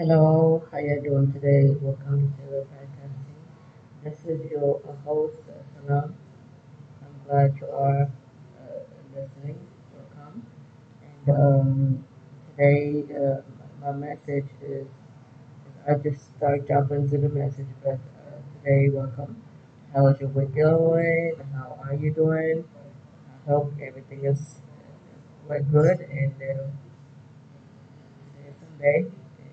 Hello, how you doing today? Welcome to the podcasting. This is your host, Salam. I'm glad you are listening. Welcome. And today, my message is I just start jumping into the message, but today, welcome. How is your week going? How are you doing? I hope everything is quite good and someday.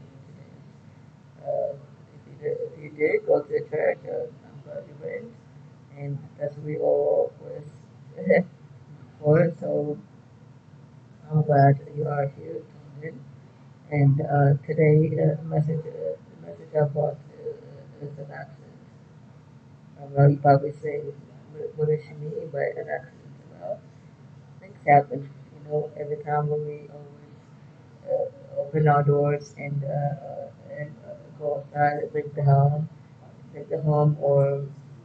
If you did go to the church, I'm glad you went, and that's what we all was for. So I'm glad you are here, tuned in. And today, the message I brought is an accident. I know you probably say, what does she mean by an accident? Well, things happen. You know, every time when we always open our doors and go outside, leave the home, or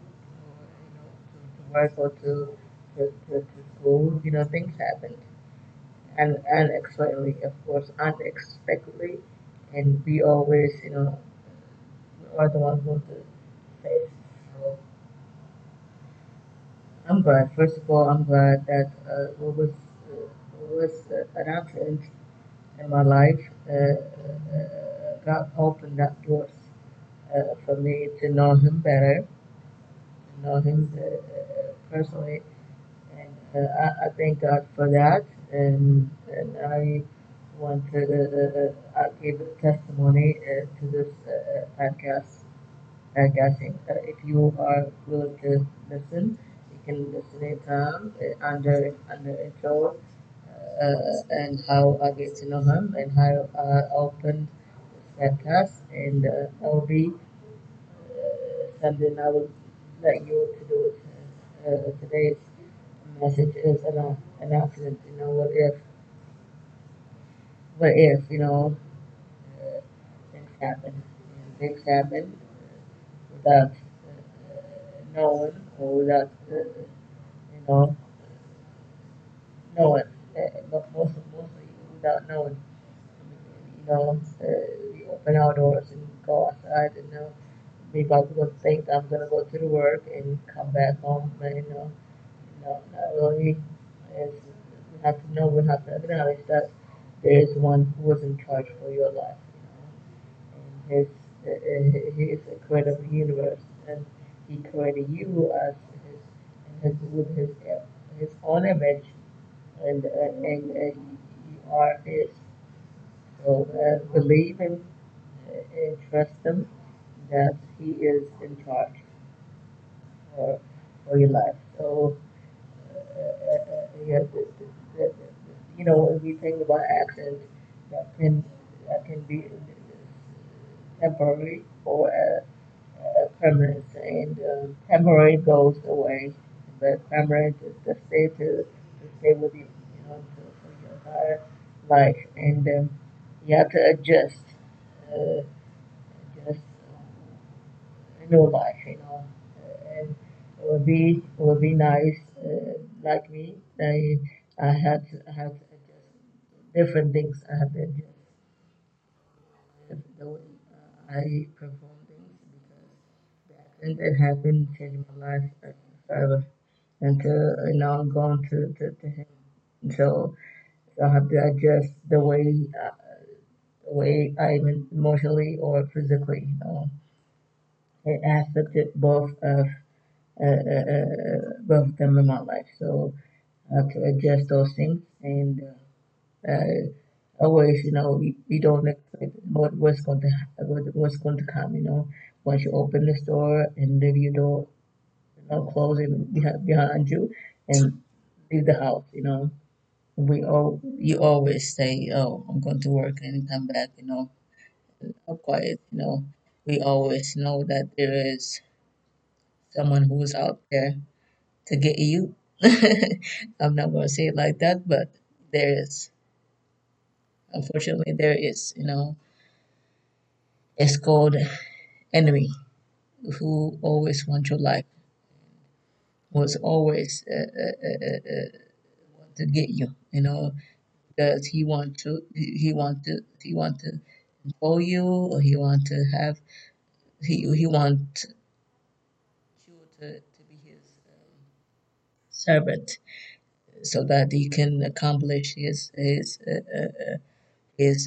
to work or to school. You know, things happen, and unexpectedly, of course, unexpectedly, and we always, we are the ones going to face. So I'm glad. First of all, I'm glad that what was an accident in my life God opened up doors for me to know Him better, to know Him personally. And I thank God for that. And I want to give a testimony to this podcasting. If you are willing to listen, you can listen anytime under intro and how I get to know him and how I opened this podcast. And I will be something I will let you to do it. Today's message is an accident. You know, what if, uh, things happen. And things happen without knowing or without, know, knowing. But mostly without knowing. We open our doors and go outside and, maybe I'm going to think I'm going to go to the work and come back home, but, not really. It's, we have to acknowledge that there is one who is in charge for your life, and he is the creator of the universe, and he created you as with his own image, and you are his. So believe and trust him that he is in charge for, for your life. So yeah, when we think about accidents, that can that can be temporary or permanent, and temporary goes away, but permanent is to stay with you, for your entire life, and you have to uh, adjust a new life, and it would be nice, like me, I had to adjust different things. I had to adjust the way I perform things because the accident that happened changed my life forever. And now I'm going to him. So I have to adjust the way I'm emotionally or physically. It affected both of them in my life. So I have to adjust those things and always, we don't expect what's going to come. Once you open the store and leave your door, close it behind you and leave the house. You always say, "Oh, I'm going to work and come back." All quiet. We always know that there is someone who's out there to get you. I'm not going to say it like that, but there is. Unfortunately, there is. It's called enemy who always wants your life, was always want to get you. Because he want to control you, or he want to have he want you to be his servant, so that he can accomplish his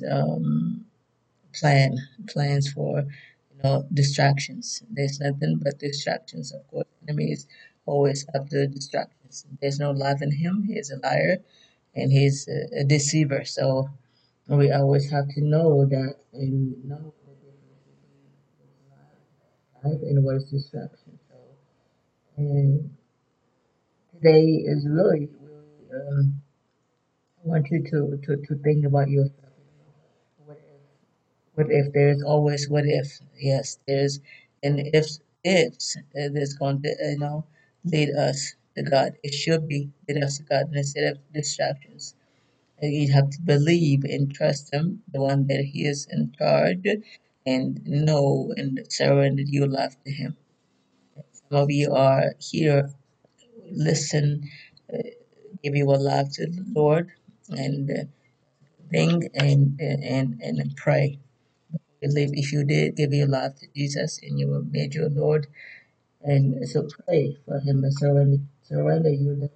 plans for distractions. There's nothing but distractions. Of course, enemy is always after distractions. There's no life in him. He's a liar and he's a deceiver. So we always have to know that and know the difference between life and what is distraction. So and today is really I want you to think about yourself. What if? What if there's always what if? Yes, there's and ifs that's going to lead us to God. It should be lead us to God instead of distractions. And you have to believe and trust Him, the one that He is in charge, and know and surrender your life to Him. Some of you are here, listen, uh, give your life to the Lord, and think and pray. Believe if you did give your life to Jesus and you were made your Lord, and so pray for Him and surrender your life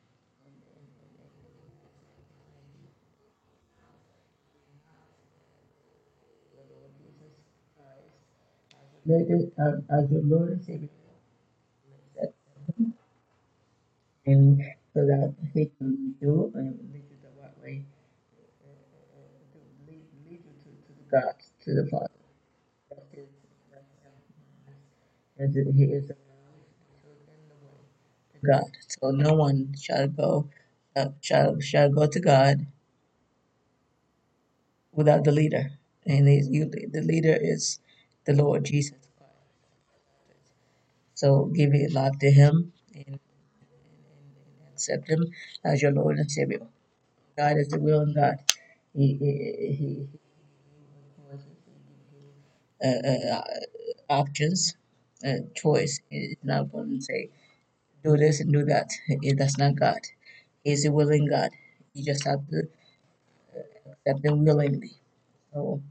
to the Lord Jesus Christ as your Lord and Savior, and so that He can lead you and lead you the right way, lead you to the God, to the Father. That's His, that's Him. As He is the God. So no one shall go to God without the leader, and the leader is the Lord Jesus Christ. So give your life to Him and accept Him as your Lord and Savior. God is the will of God. He options, choice. He's not going to say do this and do that. That's not God. He's a willing God. You just have to accept Him willingly. So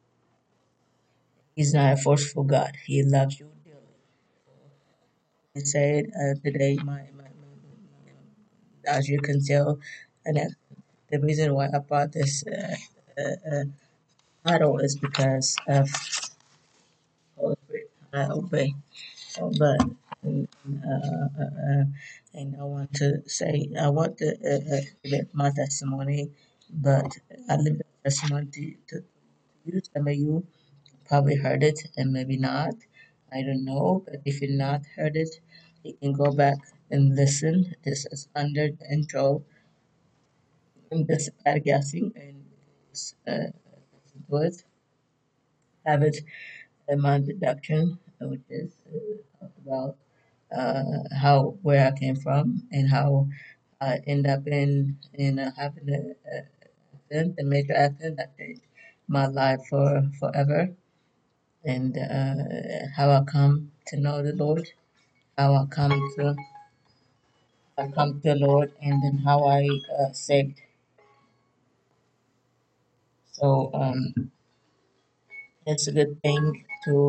He's not a forceful God. He loves you dearly. I said today, as you can tell, and the reason why I brought this title is because of Holy Spirit. I obey, but and, and I want to say I want to give my testimony, but I live the testimony to you. Some of you probably heard it and maybe not. I don't know, but if you not heard it, you can go back and listen. This is under the intro and this guessing and do it. Have it in my introduction, which is talked about how where I came from and how I end up in having a accident, a major accident that changed my life for forever, and how I come to know the Lord, how I come to the Lord, and then how I saved. So it's a good thing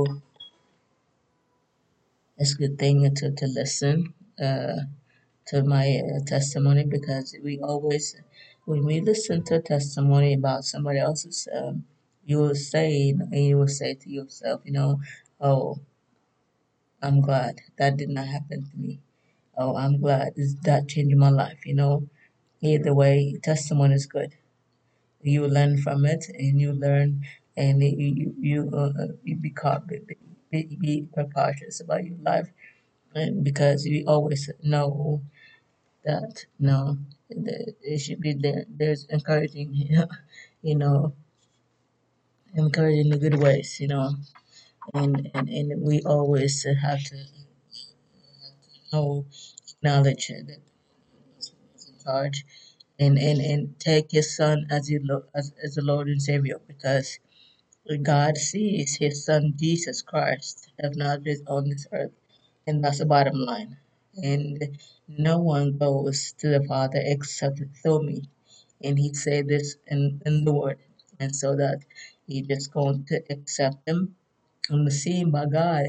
to listen to my testimony, because we always when we listen to a testimony about somebody else's, you will say and you will say to yourself, oh, I'm glad that did not happen to me. Oh, I'm glad that changed my life. Either way, testimony is good. You learn from it, and you learn, and you be cautious about your life, and because you always know that no, it should be there. There's encouraging, you know, encouraging the good ways, and we always have to know, acknowledge that is in charge, and take His Son as as the Lord and Savior, because God sees His Son Jesus Christ as Nazareth on this earth, and that's the bottom line. And no one goes to the Father except through me. And He said this in the Word, and so that He just going to accept him and seen by God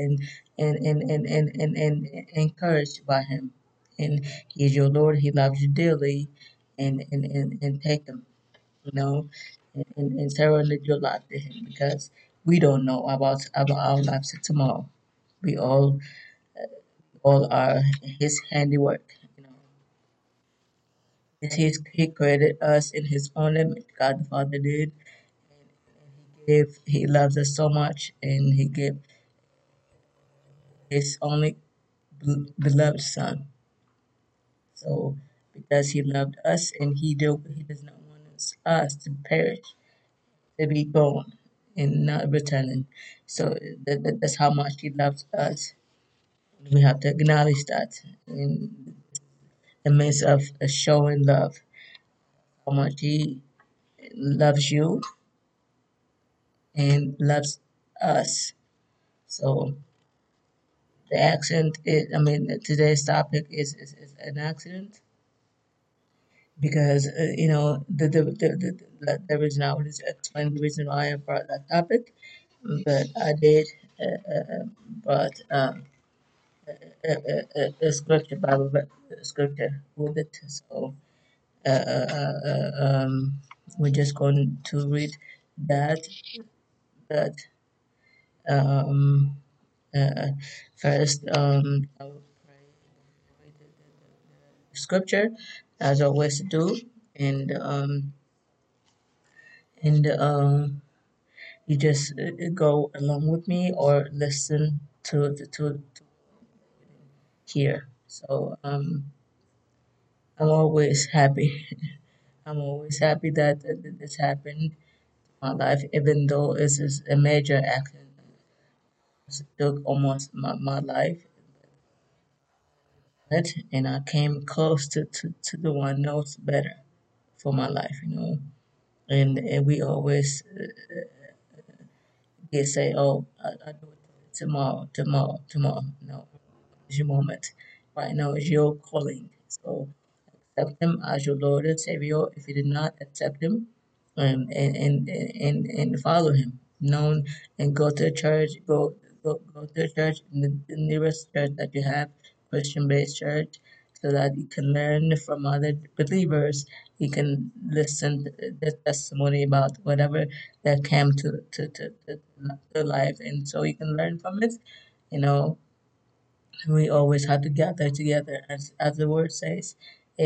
and encouraged by him. And he is your Lord, he loves you dearly and take him, you know, and surrender your life to him because we don't know about our lives tomorrow. We all are his handiwork, you know. He created us in his own image, God the Father did, and he loves us so much and he gave his only beloved son. So because he loved us and he does not want us to perish, to be gone and not returning. So that's how much he loves us. We have to acknowledge that in the midst of showing love, how much he loves you and loves us. So the accent is, I mean, today's topic is an accident because the reason I will just explain the reason why I brought that topic, but I did brought a scripture scripture with it, so we're just going to read that that um, uh, first. I will read the scripture as I always do, and and you just go along with me or listen to hear. So I'm always happy. I'm always happy that this happened in my life, even though this is a major accident. It took almost my life, and I came close to the one knows better for my life, you know. And we always get say, oh, I do it tomorrow. No, it's your moment. Right now is your calling. So accept him as your Lord and Savior. If you did not accept him, and follow him. Known and go to church. Go to church in the nearest church that you have, Christian-based church, so that you can learn from other believers. You can listen to the testimony about whatever that came to life, and so you can learn from it. You know, we always have to gather together as the word says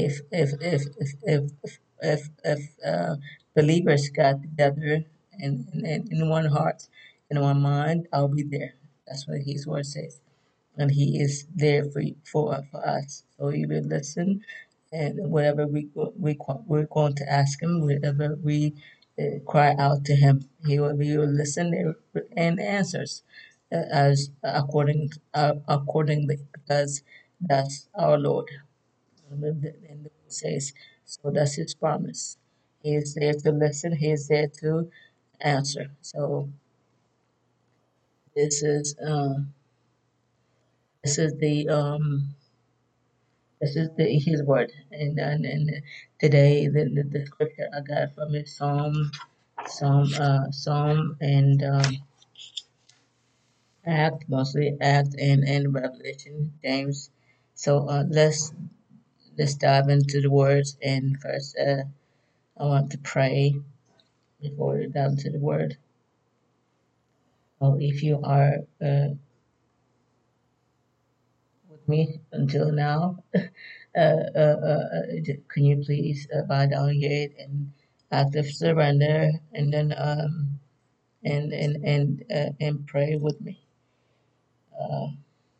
if believers got together in one heart in one mind, I'll be there. That's what his word says, and he is there for us. So he will listen, and whatever we're going to ask him, whatever we cry out to him, he will listen and answers as accordingly, because that's our Lord. And the word says so. That's his promise. He is there to listen. He is there to answer. So this is uh, this is the this is his word, and today the scripture I got from is Psalm and Act, mostly Act and Revelation, James. So let's dive into the words, and first I want to pray before we dive into the word. If you are with me until now, can you please bow down your head and act of surrender, and then and pray with me. Uh,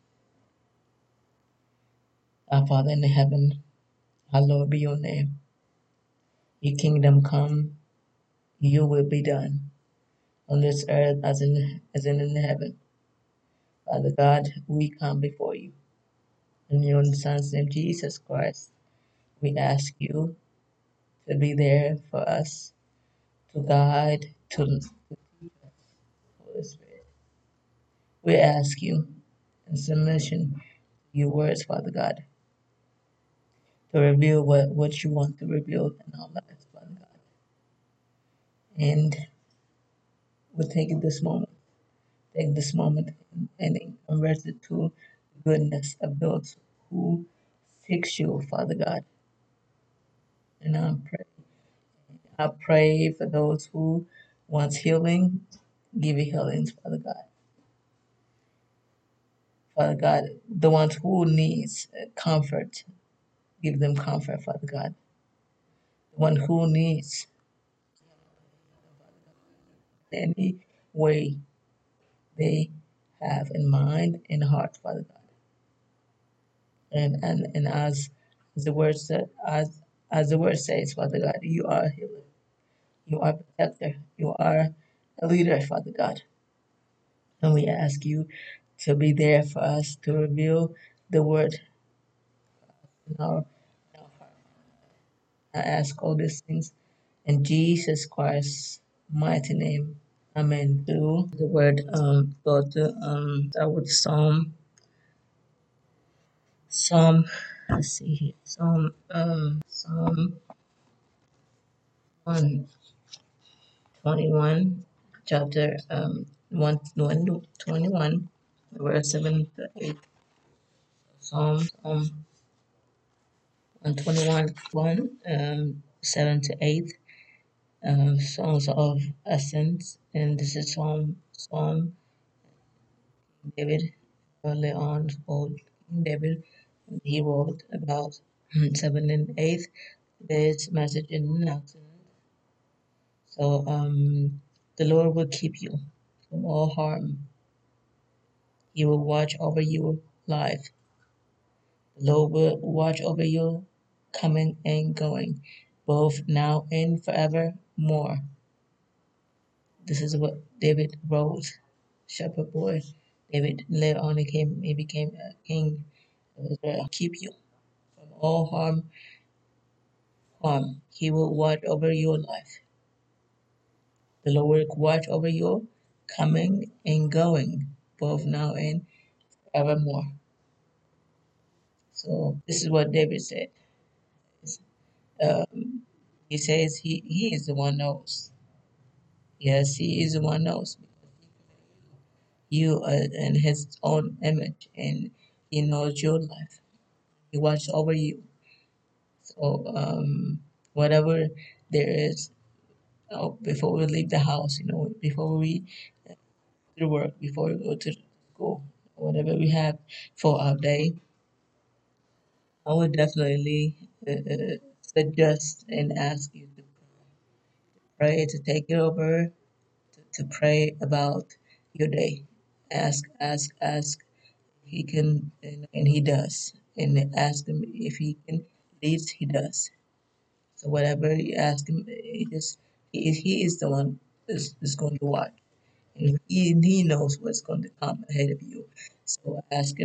our Father in heaven, hallowed be your name. Your kingdom come, your will be done on this earth as in heaven. Father God, we come before you in your own Son's name, Jesus Christ. We ask you to be there for us, to guide, to Holy Spirit. We ask you in submission to your words, Father God, to reveal what you want to reveal in our lives, Father God. And will take this moment and convert it to goodness of those who seeks you, Father God. And I pray for those who wants healing, give you healings, Father God. Father God, the ones who needs comfort, give them comfort, Father God. The one who needs any way they have in mind and heart, Father God. And as the word said, as the word says, Father God, you are a healer, you are a protector, you are a leader, Father God. And we ask you to be there for us to reveal the word in our heart. I ask all these things in Jesus Christ's mighty name. Amen. To the word, go to start with Psalm. Let's see here. Psalm 121, chapter 121, verse 7 to 8. Psalm 121, 7 to 8. Songs of Ascents, and this is Psalm David early on old David. He wrote about 7 and 8. Today's message in accident. So the Lord will keep you from all harm. He will watch over your life. The Lord will watch over you coming and going, both now and forevermore. This is what David wrote. Shepherd boy. David later on he became a king of Israel. Keep you from all harm. He will watch over your life. The Lord will watch over your coming and going, both now and evermore. So this is what David said. Um, he says he is the one knows. Yes, he is the one knows. You are in his own image and he knows your life. He watches over you. So whatever there is, before we leave the house, before we do work, before we go to school, whatever we have for our day, I would definitely suggest and ask you to pray, to take it over, to pray about your day. Ask if he can, and he does. And ask him if he can lead, he does. So whatever you ask him, he is the one is going to watch. And he knows what's going to come ahead of you. So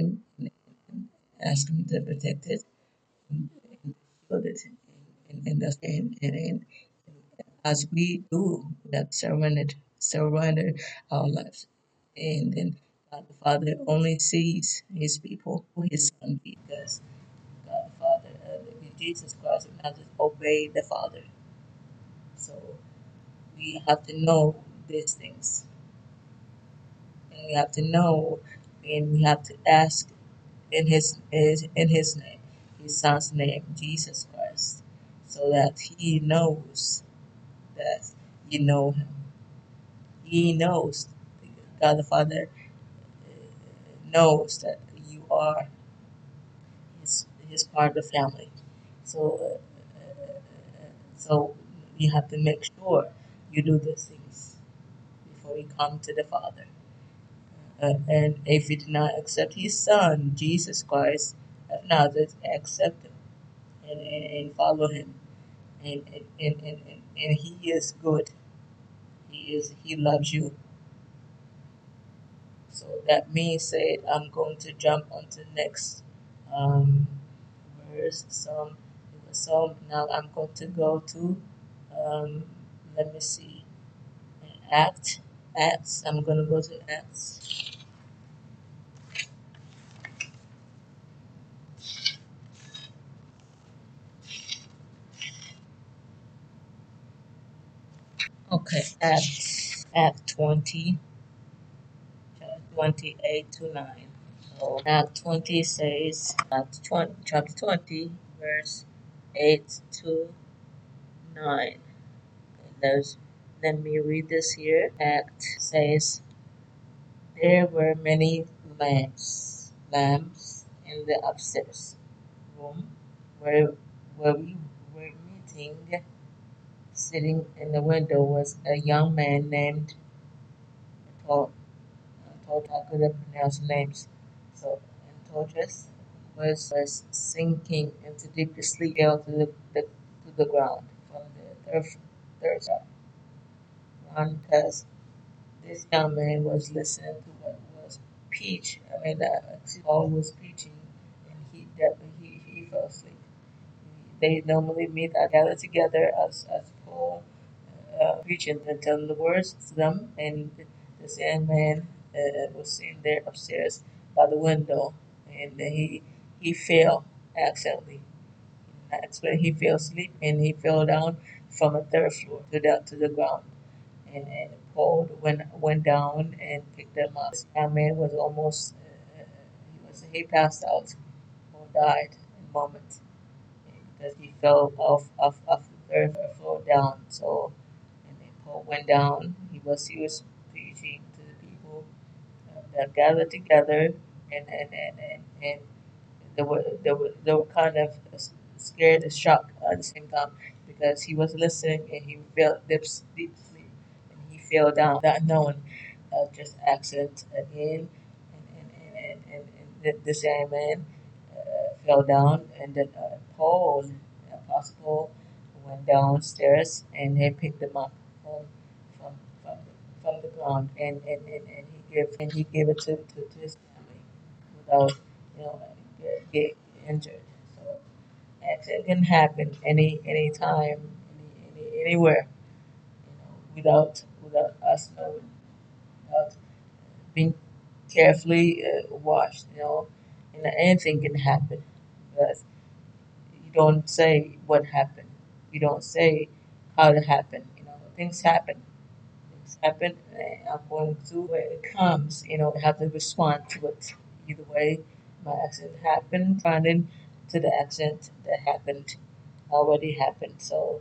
ask him to protect it and build it. And as we do that, surrender our lives. And then God the Father only sees his people who his son because God the Father, Jesus Christ, and not just obey the Father. So we have to know these things. And we have to know and we have to ask in his name, his son's name, Jesus Christ, so that he knows that you know him. He knows, God the Father knows that you are his part of the family. So so you have to make sure you do these things before you come to the Father. And if you do not accept his son, Jesus Christ of Nazareth, accept him and follow him. And he is good. He loves you. So that means said I'm going to jump on to next um, verse. Some now I'm going to go to um, let me see, Acts. I'm going to go to Acts. Okay, Acts. Act 20, chapter 28 to 9. So Act 20 says, Act 20, chapter 20, verse 8 to 9. There's, let me read this here. Act says, there were many lamps in the upstairs room where, where we were meeting. Sitting in the window was a young man named Tor- I couldn't pronounce names. So Antiochus was sinking into deep sleep, fell to the ground from the third round because this young man was listening to what was Peach. Paul was preaching, and he fell asleep. They normally meet and gather together as Paul preaching and telling the words to them, and the same man was sitting there upstairs by the window, and he fell accidentally. That's when he fell asleep, and he fell down from a third floor to the ground. And Paul went down and picked him up. This young man was almost he passed out or died in a moment because he fell off the third floor down. So and then Paul went down. He was preaching to the people that gathered together, and they were kind of scared and shocked at the same time because he was listening and he fell deep sleep and he fell down, not knowing, just accident again, and the same man fell down, and then Paul, Apostle Paul, went downstairs and he picked him up from from from the ground, and he gave it to his family without get injured. So accident can happen any time, anywhere, without us knowing, without being carefully watched, and anything can happen. But you don't say what happened. You don't say how it happened. Things happen. Things happen. According to where it comes, I have to respond to it. Either way, my accident happened. Responding to the accident that happened already happened. So,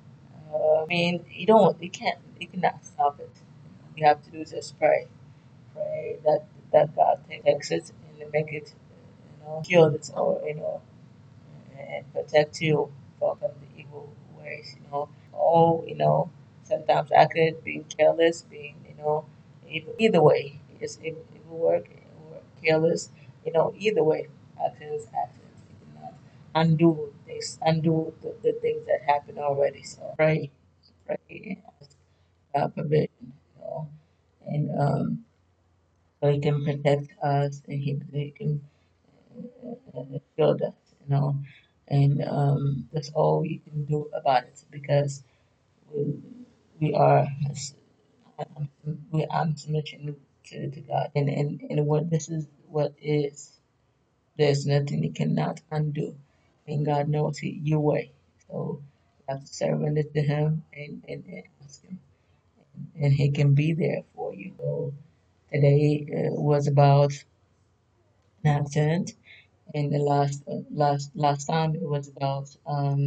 you cannot stop it. You have to do is just pray that God takes it and make it, heal it, or and protect you from the evil ways. Sometimes I could be careless, being, either way, it's evil work or careless, either way, actions. You cannot undo the things that happened already. So pray, and ask God provision, and so He can protect us, and He can shield us, and that's all you can do about it because we, we are I'm, I'm submitting to God, and what this is what is there's nothing you cannot undo, and God knows your way, so you have to surrender to Him and ask Him, and He can be there for you. So today was about an accident, and the last time it was about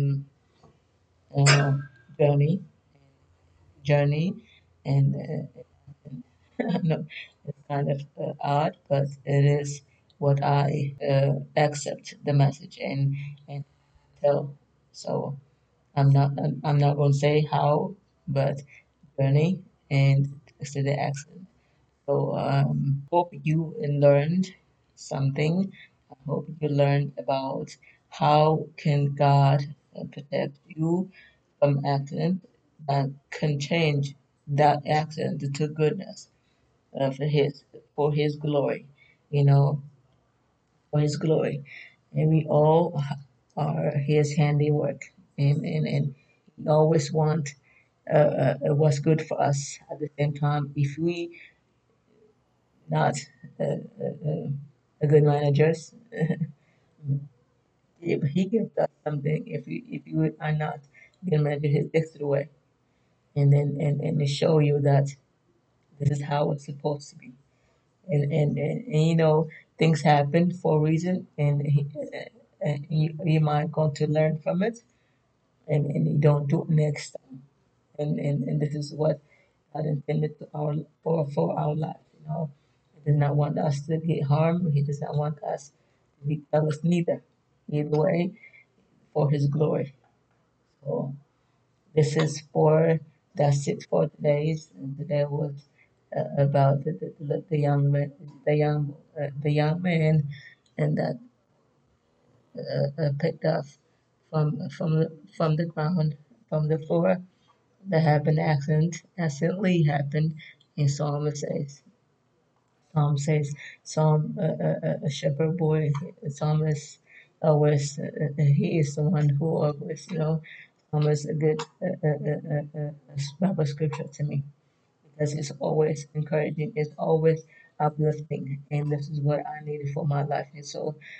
uh, journey journey, and I know it's kind of odd, but it is what I accept the message and tell. So I'm not going to say how, but journey and to the accent. So hope you learned something. I hope you learned about how can God protect you from accident that can change that accident to goodness, for His glory, you know, for His glory, and we all are His handiwork, and He always want what's good for us. At the same time, if we not uh, a good managers, if He gives us something, if you are not good manager, He takes it away, and then and to show you that. This is how it's supposed to be. And things happen for a reason, and you might going to learn from it, and you don't do it next time. And this is what God intended for our life. He does not want us to get harmed. He does not want us to be jealous neither. Either way, for His glory. So this is for that's it for today's. And today was about the young man, the young man, and that picked up from the ground, from the floor. That happened accidentally happened in Psalm says, a shepherd boy, psalmist always, he is the one who always, psalmist a good Bible scripture to me because it's always encouraging, it's always uplifting, and this is what I needed for my life. And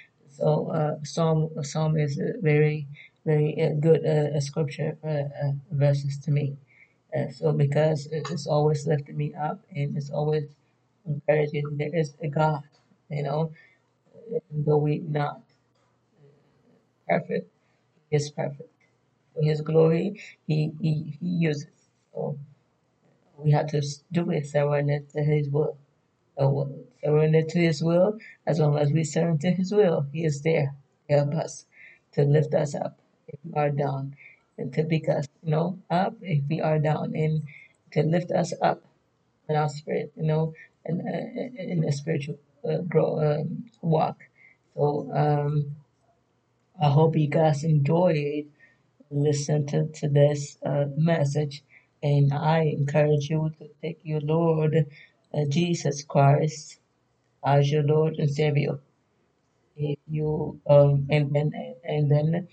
Psalm is a very, very good scripture verses to me. So because it's always lifting me up and it's always encouraging, there is a God, you know, though we not perfect, He is perfect. For His glory, He uses. So we have to do it, surrender to His will. Surrender to His will. As long as we surrender to His will, He is there to help us, to lift us up if we are down, and to pick us, up if we are down, and to lift us up in our spirit, and in the spiritual grow walk. So I hope you guys enjoyed listen to this message, and I encourage you to take your Lord Jesus Christ as your Lord and Savior. If you and then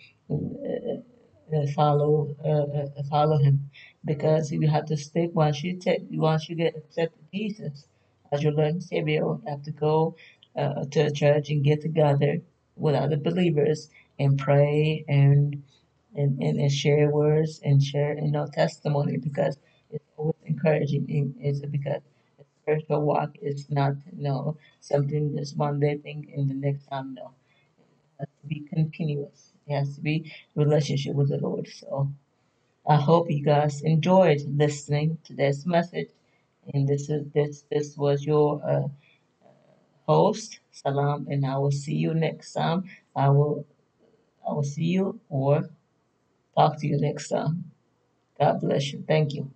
follow Him, because you have to stick once you get accepted Jesus as your Lord and Savior. You have to go to a church and get together with other believers and pray and share words and share testimony, because it's always encouraging. Is because the spiritual walk is not something just one day thing and the next time. No, it has to be continuous. It has to be relationship with the Lord. So I hope you guys enjoyed listening to this message. And this was your host Salam, and I will see you next time. I will I will see you or talk to you next time. God bless you. Thank you.